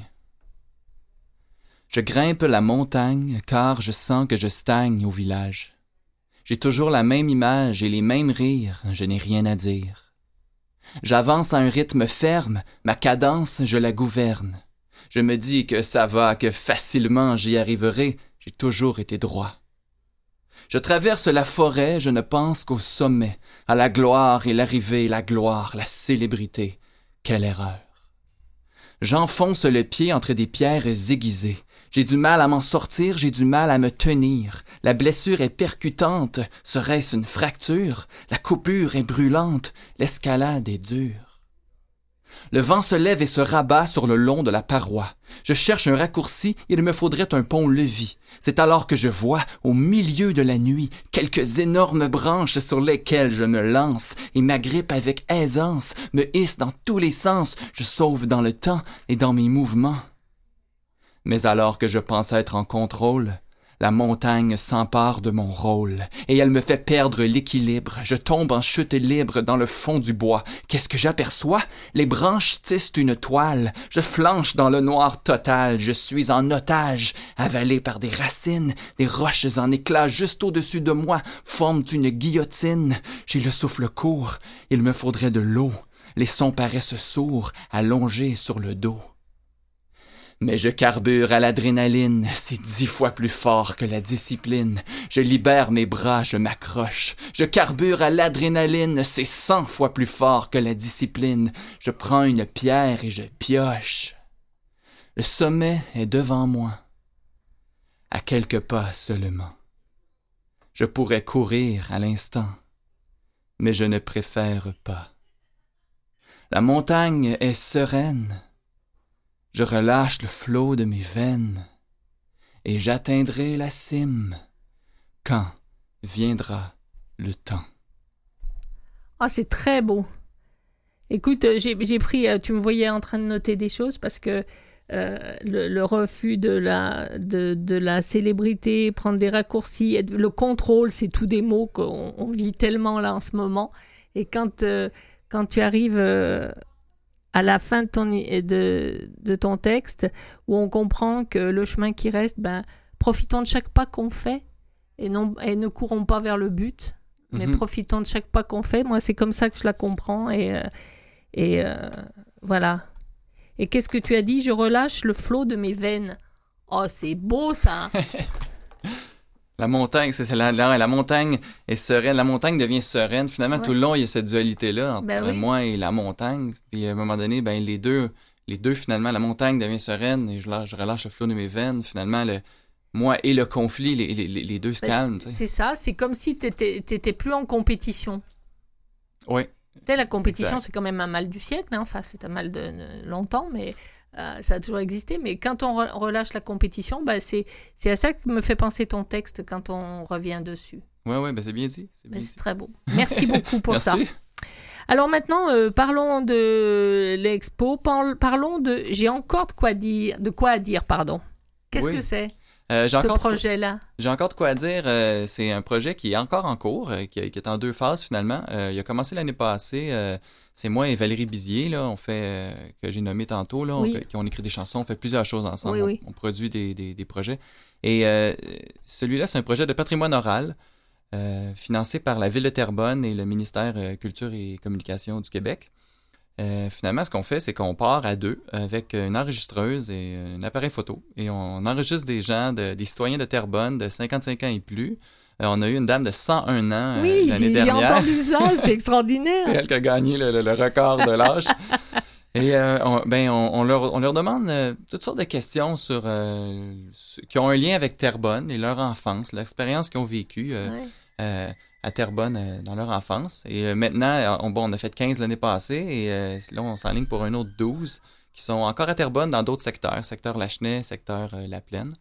Je grimpe la montagne car je sens que je stagne au village. J'ai toujours la même image et les mêmes rires, je n'ai rien à dire. J'avance à un rythme ferme, ma cadence, je la gouverne. Je me dis que ça va, que facilement j'y arriverai, j'ai toujours été droit. Je traverse la forêt, je ne pense qu'au sommet, à la gloire et l'arrivée, la gloire, la célébrité. Quelle erreur! J'enfonce le pied entre des pierres aiguisées. J'ai du mal à m'en sortir, j'ai du mal à me tenir. La blessure est percutante, serait-ce une fracture? La coupure est brûlante, l'escalade est dure. Le vent se lève et se rabat sur le long de la paroi. Je cherche un raccourci, il me faudrait un pont-levis. C'est alors que je vois, au milieu de la nuit, quelques énormes branches sur lesquelles je me lance et m'agrippe avec aisance, me hisse dans tous les sens, je sauve dans le temps et dans mes mouvements. Mais alors que je pense être en contrôle, la montagne s'empare de mon rôle, et elle me fait perdre l'équilibre. Je tombe en chute libre dans le fond du bois. Qu'est-ce que j'aperçois? Les branches tissent une toile. Je flanche dans le noir total. Je suis en otage, avalé par des racines. Des roches en éclats juste au-dessus de moi forment une guillotine. J'ai le souffle court. Il me faudrait de l'eau. Les sons paraissent sourds, allongés sur le dos. Mais je carbure à l'adrénaline, c'est 10 fois plus fort que la discipline. Je libère mes bras, je m'accroche. Je carbure à l'adrénaline, c'est 100 fois plus fort que la discipline. Je prends une pierre et je pioche. Le sommet est devant moi, à quelques pas seulement. Je pourrais courir à l'instant, mais je ne préfère pas. La montagne est sereine. Je relâche le flot de mes veines et j'atteindrai la cime quand viendra le temps. Ah, c'est très beau. Écoute, j'ai pris, tu me voyais en train de noter des choses parce que le refus de la célébrité, prendre des raccourcis, le contrôle, c'est tous des mots qu'on vit tellement là en ce moment. Et quand tu arrives à la fin de ton texte, où on comprend que le chemin qui reste, profitons de chaque pas qu'on fait et ne courons pas vers le but, mais profitons de chaque pas qu'on fait. Moi, c'est comme ça que je la comprends et voilà. Et qu'est-ce que tu as dit? Je relâche le flot de mes veines. Oh, c'est beau ça! La montagne, c'est la montagne est sereine. La montagne devient sereine. Finalement, tout le long, il y a cette dualité-là entre moi et la montagne. Puis à un moment donné, les deux, finalement, la montagne devient sereine et je relâche le flot de mes veines. Finalement, moi et le conflit, les deux se calment. C'est ça, c'est comme si t'étais plus en compétition. Oui. Tu sais, la compétition, exact. C'est quand même un mal du siècle. Hein? Enfin, c'est un mal de longtemps, mais ça a toujours existé. Mais quand on relâche la compétition, c'est à ça que me fait penser ton texte quand on revient dessus. Oui, c'est bien dit. C'est très beau. Merci beaucoup pour ça. Merci. Alors maintenant, parlons de l'expo. Parlons de... J'ai encore de quoi dire, pardon. Qu'est-ce que c'est? Ce projet-là. J'ai encore de quoi dire. C'est un projet qui est encore en cours, qui est en 2 phases finalement. Il a commencé l'année passée. C'est moi et Valérie Bizier, là, on fait, que j'ai nommé tantôt, là, qui ont écrit des chansons. On fait plusieurs choses ensemble. Oui. On produit des projets. Et celui-là, c'est un projet de patrimoine oral financé par la Ville de Terrebonne et le ministère Culture et Communication du Québec. Finalement, ce qu'on fait, c'est qu'on part à 2 avec une enregistreuse et un appareil photo. Et on enregistre des gens, des citoyens de Terrebonne de 55 ans et plus. On a eu une dame de 101 ans l'année dernière. Oui, j'ai entendu ça, c'est extraordinaire. C'est elle qui a gagné le record de l'âge. Et on leur demande toutes sortes de questions qui ont un lien avec Terrebonne et leur enfance, l'expérience qu'ils ont vécue à Terrebonne dans leur enfance. Et maintenant, on a fait 15 l'année passée et là, on s'enligne pour un autre 12 qui sont encore à Terrebonne dans d'autres secteurs, secteur Lachenay, secteur La Plaine.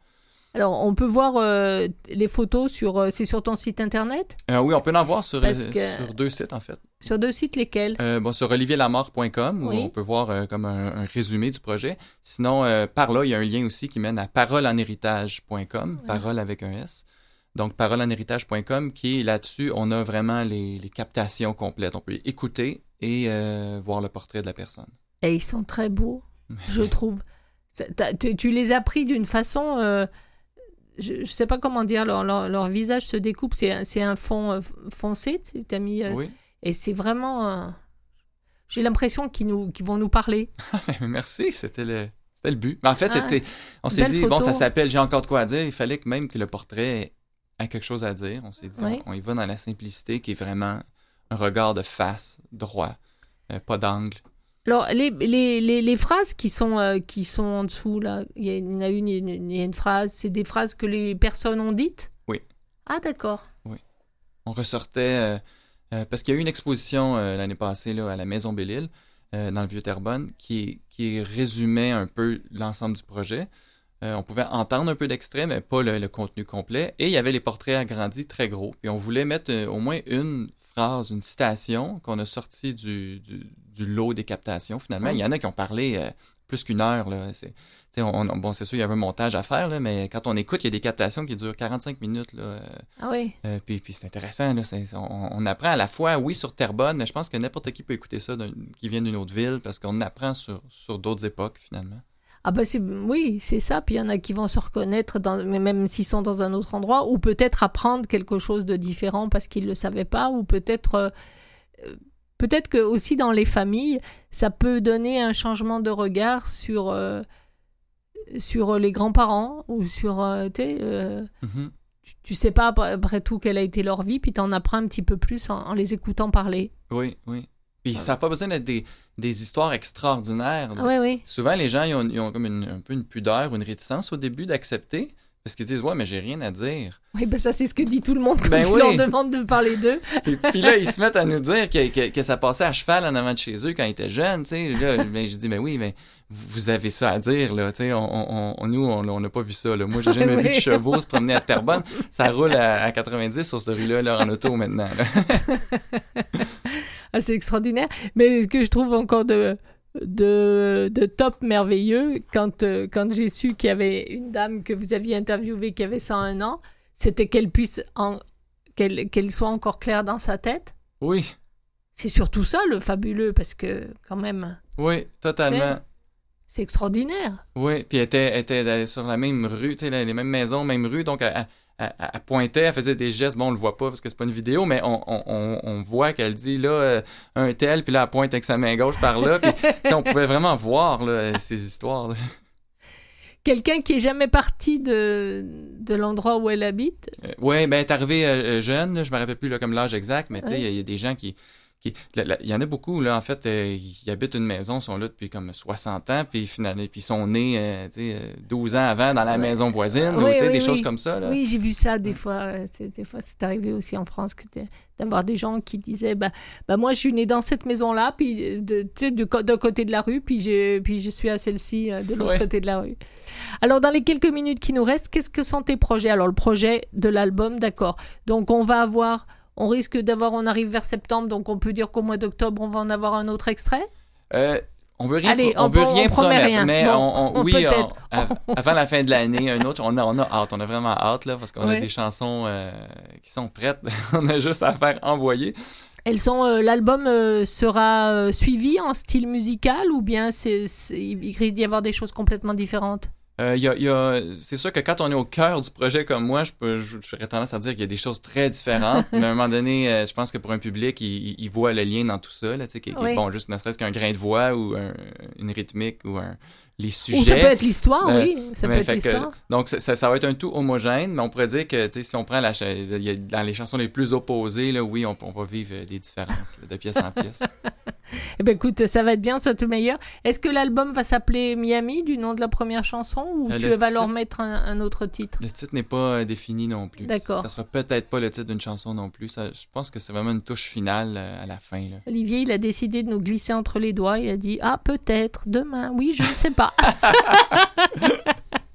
Alors, on peut voir les photos c'est sur ton site internet? Oui, on peut en voir sur 2 sites, en fait. Sur 2 sites, lesquels? Sur olivierlamarre.com, où Oui. on peut voir comme un résumé du projet. Sinon, par là, il y a un lien aussi qui mène à parolesenhéritage.com, parole avec un S. Donc, parolesenhéritage.com, qui est là-dessus, on a vraiment les captations complètes. On peut écouter et voir le portrait de la personne. Et ils sont très beaux, je trouve. Tu les as pris d'une façon... je sais pas comment dire, leur visage se découpe, c'est un fond foncé, tu as mis... Oui. Et c'est vraiment... j'ai l'impression qu'ils vont nous parler. Merci, c'était le but. Mais en fait, on s'est dit, photo. ça s'appelle « J'ai encore de quoi à dire ». Il fallait même que le portrait ait quelque chose à dire. On s'est dit, Oui. on y va dans la simplicité qui est vraiment un regard de face, droit, pas d'angle. Alors, les phrases qui sont en dessous, là, il y en a une phrase, c'est des phrases que les personnes ont dites? Oui. Ah, d'accord. Oui. On ressortait, parce qu'il y a eu une exposition l'année passée là, à la Maison Belle-Île, dans le Vieux-Terrebonne, qui résumait un peu l'ensemble du projet. On pouvait entendre un peu d'extrait, mais pas le contenu complet. Et il y avait les portraits agrandis très gros. Puis on voulait mettre au moins une phrase, une citation qu'on a sortie du lot des captations, finalement. Il y en a qui ont parlé plus qu'une heure. Là. C'est sûr, il y avait un montage à faire, là, mais quand on écoute, il y a des captations qui durent 45 minutes. Là, Ah oui. puis c'est intéressant. Là, on apprend à la fois, oui, sur Terrebonne, mais je pense que n'importe qui peut écouter ça qui vient d'une autre ville, parce qu'on apprend sur d'autres époques, finalement. Ah bah oui, c'est ça. Puis il y en a qui vont se reconnaître, même s'ils sont dans un autre endroit, ou peut-être apprendre quelque chose de différent parce qu'ils ne le savaient pas, ou peut-être que aussi dans les familles, ça peut donner un changement de regard sur les grands-parents, ou sur, Mm-hmm. tu sais pas après tout quelle a été leur vie, puis tu en apprends un petit peu plus en les écoutant parler. Oui, oui. Puis ça n'a pas besoin d'être des histoires extraordinaires. Oui, oui. Souvent, les gens, ils ont comme un peu une pudeur ou une réticence au début d'accepter, parce qu'ils disent « Ouais, mais j'ai rien à dire. » Oui, ben ça, c'est ce que dit tout le monde quand Ben tu oui. leur demandes de parler d'eux. Puis là, ils se mettent à nous dire que ça passait à cheval en avant de chez eux quand ils étaient jeunes. Tu sais. Là, ben, je dis « Mais oui, mais vous avez ça à dire. Là. Tu sais, nous, on n'a pas vu ça. Là. Moi, j'ai jamais vu de chevaux se promener à Terrebonne. Ça roule à 90 sur cette rue-là là, en auto maintenant. Là. Ah, c'est extraordinaire. Mais ce que je trouve encore de top merveilleux, quand j'ai su qu'il y avait une dame que vous aviez interviewée qui avait 101 ans, c'était qu'elle soit encore claire dans sa tête. Oui. C'est surtout ça le fabuleux, parce que quand même... Oui, totalement. C'est extraordinaire. Oui, puis elle était sur la même rue, tu sais, les mêmes maisons, même rue, donc elle pointait, elle faisait des gestes, bon, on le voit pas parce que c'est pas une vidéo, mais on voit qu'elle dit, là, un tel, puis là, elle pointe avec sa main gauche par là, puis on pouvait vraiment voir là, ces histoires. Là. Quelqu'un qui est jamais parti de l'endroit où elle habite? Oui, ben elle est arrivée jeune, là, je me rappelle plus là, comme l'âge exact, mais tu sais, il y a des gens qui il y en a beaucoup, là, en fait, ils habitent une maison, sont là depuis comme 60 ans, puis finalement, puis ils sont nés 12 ans avant dans la maison voisine, ou des choses comme ça. Là. Oui, j'ai vu ça des fois. Des fois, c'est arrivé aussi en France d'avoir des gens qui disaient bah moi, je suis né dans cette maison-là, puis d'un côté de la rue, puis je suis à celle-ci de l'autre côté de la rue. Alors, dans les quelques minutes qui nous restent, qu'est-ce que sont tes projets? Alors, le projet de l'album, d'accord. Donc, on arrive vers septembre, donc on peut dire qu'au mois d'octobre, on va en avoir un autre extrait? On veut rien promettre, mais avant la fin de l'année, un autre, on a hâte, on a vraiment hâte, là, parce qu'on a des chansons qui sont prêtes, on a juste à faire envoyer. L'album sera suivi en style musical, ou bien il risque d'y avoir des choses complètement différentes? C'est sûr que quand on est au cœur du projet comme moi, j'aurais tendance à dire qu'il y a des choses très différentes. Mais à un moment donné, je pense que pour un public, il voit le lien dans tout ça, là, qui est bon, juste ne serait-ce qu'un grain de voix ou une rythmique ou les sujets. Ou ça peut être l'histoire, oui. Ça peut être l'histoire. Donc, ça va être un tout homogène, mais on pourrait dire que si on prend dans les chansons les plus opposées, là, oui, on va vivre des différences là, de pièce en pièce. Eh bien, écoute, ça va être bien, ça tout meilleur. Est-ce que l'album va s'appeler Miami, du nom de la première chanson, ou tu vas leur mettre un autre titre? Le titre n'est pas défini non plus. D'accord. Ça sera peut-être pas le titre d'une chanson non plus. Je pense que c'est vraiment une touche finale à la fin. Là. Olivier, il a décidé de nous glisser entre les doigts. Il a dit « Ah, peut-être, demain. Oui, je ne sais pas. »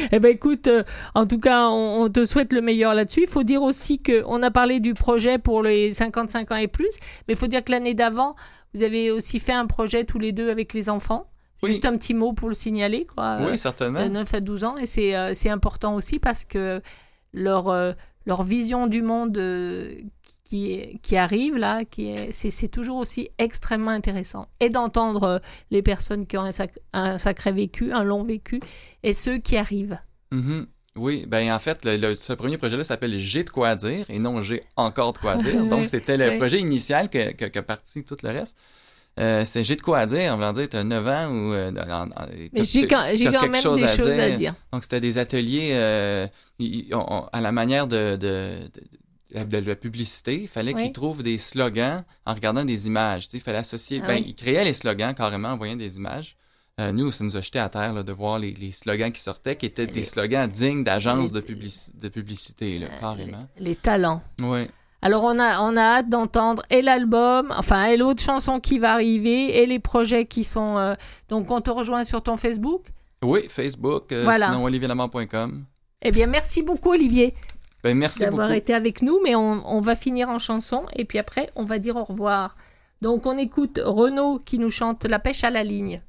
Eh ben écoute, en tout cas, on te souhaite le meilleur là-dessus. Il faut dire aussi qu'on a parlé du projet pour les 55 ans et plus, mais il faut dire que l'année d'avant, vous avez aussi fait un projet tous les deux avec les enfants. Oui. Juste un petit mot pour le signaler, quoi. Oui, certainement. De 9 à 12 ans. Et c'est important aussi parce que leur vision du monde qui arrive là, c'est toujours aussi extrêmement intéressant. Et d'entendre les personnes qui ont un sacré vécu, un long vécu, et ceux qui arrivent. Mm-hmm. Oui, ben en fait, ce premier projet-là s'appelle J'ai de quoi dire et non J'ai encore de quoi dire. Donc, c'était le projet initial qui a parti tout le reste. C'est J'ai de quoi dire, on va dire, tu as 9 ans ou mais j'ai quand même des choses à dire. Donc, c'était des ateliers à la manière de la publicité. Il fallait qu'ils trouvent des slogans en regardant des images. Il fallait associer... ils créaient les slogans carrément en voyant des images. Nous, ça nous a jeté à terre là, de voir les slogans qui sortaient, qui étaient des slogans dignes d'agences de publicité, là, carrément. Les talents. Oui. Alors, on a hâte d'entendre et l'album, et l'autre chanson qui va arriver, et les projets qui sont... Donc, on te rejoint sur ton Facebook? Oui, Facebook, sinon olivierlamar.com. Eh bien, merci beaucoup, Olivier. Merci d'avoir été avec nous, mais on va finir en chanson, et puis après, on va dire au revoir. Donc, on écoute Renaud qui nous chante La pêche à la ligne.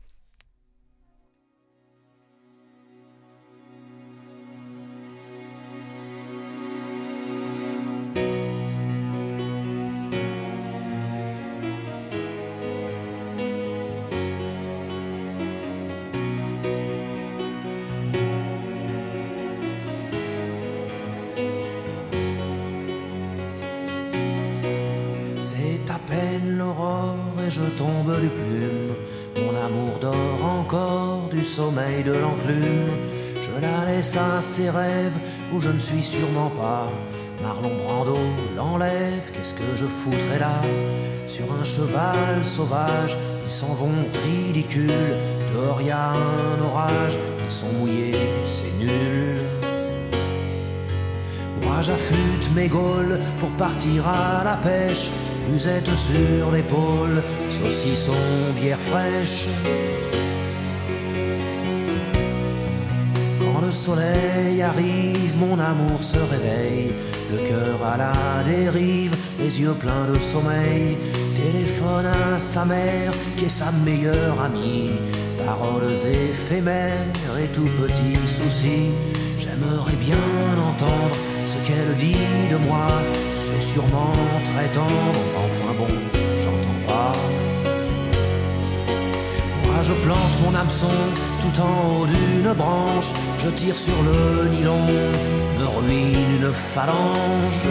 Je tombe du plume, mon amour dort encore du sommeil de l'enclume. Je la laisse à ses rêves où je ne suis sûrement pas. Marlon Brando l'enlève, qu'est-ce que je foutrais là? Sur un cheval sauvage, ils s'en vont ridicules. Dehors y a un orage, ils sont mouillés, c'est nul. Moi j'affûte mes gaules pour partir à la pêche. Musette sur l'épaule, saucisson, bière fraîche. Quand le soleil arrive, mon amour se réveille. Le cœur à la dérive, les yeux pleins de sommeil. Téléphone à sa mère, qui est sa meilleure amie. Paroles éphémères et tout petits soucis. J'aimerais bien entendre ce qu'elle dit de moi. C'est sûrement très tendre, enfin bon, j'entends pas. Moi je plante mon hameçon tout en haut d'une branche. Je tire sur le nylon, me ruine une phalange.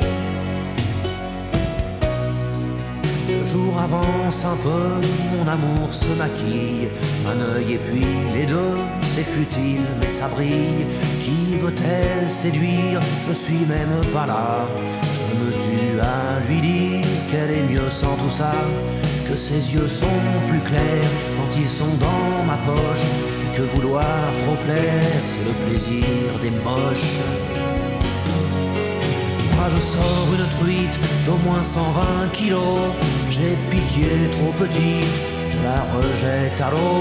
Le jour avance un peu, mon amour se maquille. Un œil et puis les deux, c'est futile mais ça brille. Qui veut-elle séduire? Je suis même pas là. Je me tue à lui dire qu'elle est mieux sans tout ça. Que ses yeux sont plus clairs quand ils sont dans ma poche. Et que vouloir trop plaire, c'est le plaisir des moches. Moi je sors une truite d'au moins 120 kilos. J'ai pitié trop petite, je la rejette à l'eau.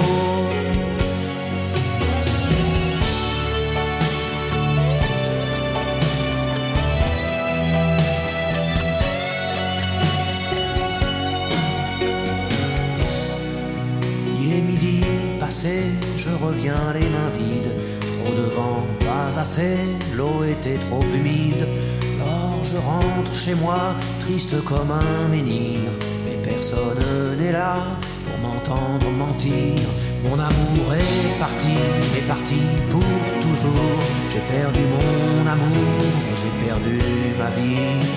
Il est midi passé, je reviens les mains vides. Trop de vent, pas assez, l'eau était trop humide. Alors je rentre chez moi, triste comme un menhir. Mais personne n'est là pour m'entendre mentir. Mon amour est parti pour toujours. J'ai perdu mon amour, j'ai perdu ma vie.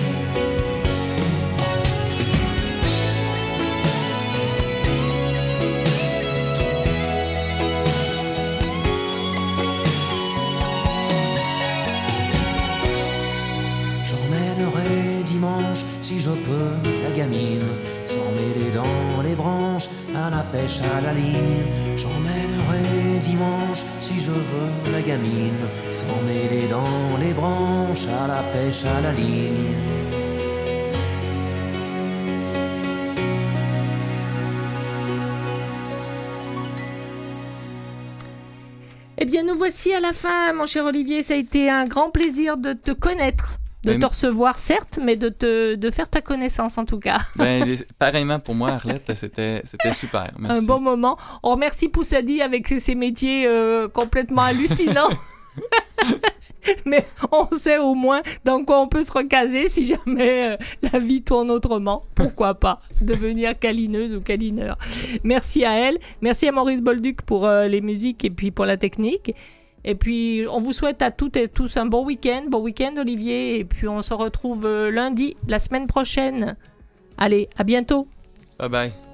Si je peux, la gamine, sans mêler dans les branches, à la pêche à la ligne. J'emmènerai dimanche, si je veux, la gamine, sans mêler dans les branches, à la pêche à la ligne. Eh bien, nous voici à la fin, mon cher Olivier. Ça a été un grand plaisir de te connaître. De te recevoir, certes, mais de faire ta connaissance, en tout cas. Pareillement pour moi, Arlette, c'était super. Merci. Un bon moment. On remercie Poussady avec ses métiers complètement hallucinants. Mais on sait au moins dans quoi on peut se recaser si jamais la vie tourne autrement. Pourquoi pas devenir câlineuse ou câlineur. Merci à elle. Merci à Maurice Bolduc pour les musiques et puis pour la technique. Et puis, on vous souhaite à toutes et tous un bon week-end. Bon week-end, Olivier. Et puis, on se retrouve lundi, la semaine prochaine. Allez, à bientôt. Bye bye.